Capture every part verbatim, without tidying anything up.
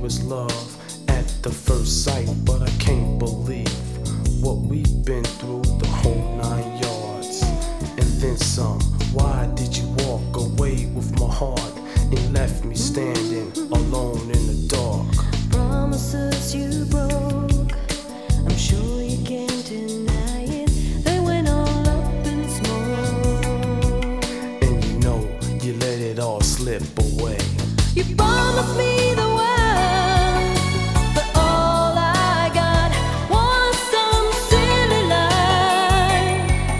was love at the first sight, but I can't believe what we've been through, the whole nine yards. And then some. Why did you walk away with my heart and left me standing alone in the dark? Promises you broke, I'm sure you can't deny it. They went all up in smoke, and you know you let it all slip away. You promised me the world, but all I got was some silly lie.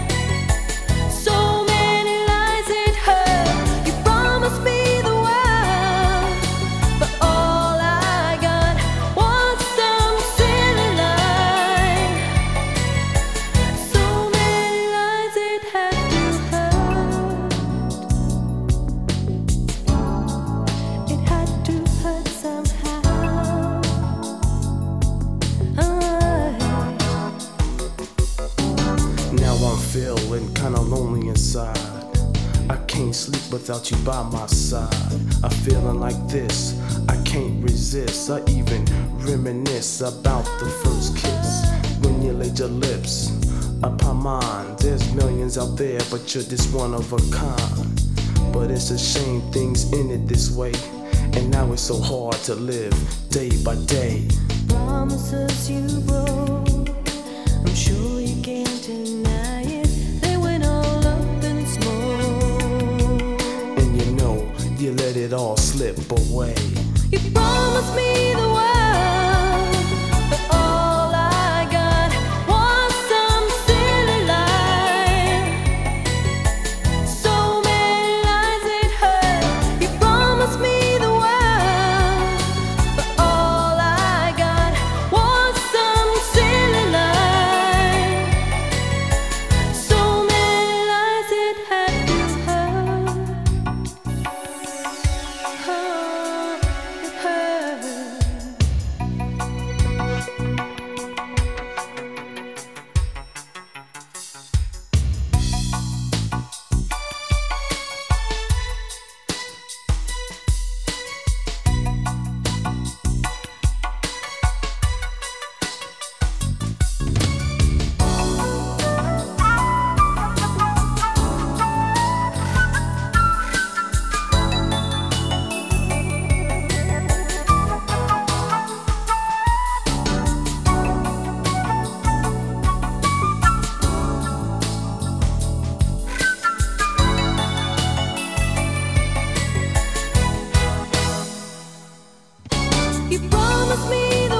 So many lies it hurt. You promised me the world, but all I got was some silly lie. So many lies it had to hurt. It had to hurt somehow. Now I'm feeling kinda lonely inside. I can't sleep without you by my side. I'm feeling like this, I can't resist. I even reminisce about the first kiss when you laid your lips upon mine. There's millions out there, but you're just one of a kind. But it's a shame things ended this way, and now it's so hard to live day by day. Promises you broke, I'm sure you can't deny it. They went all up in smoke, And you know you let it all slip away. you promised me the world, but all I got was some silly lie. So many lies it hurt. You promised me the world, but all I got was some silly lie. So many lies it had to hurt. Oh, it hurt. You promised me the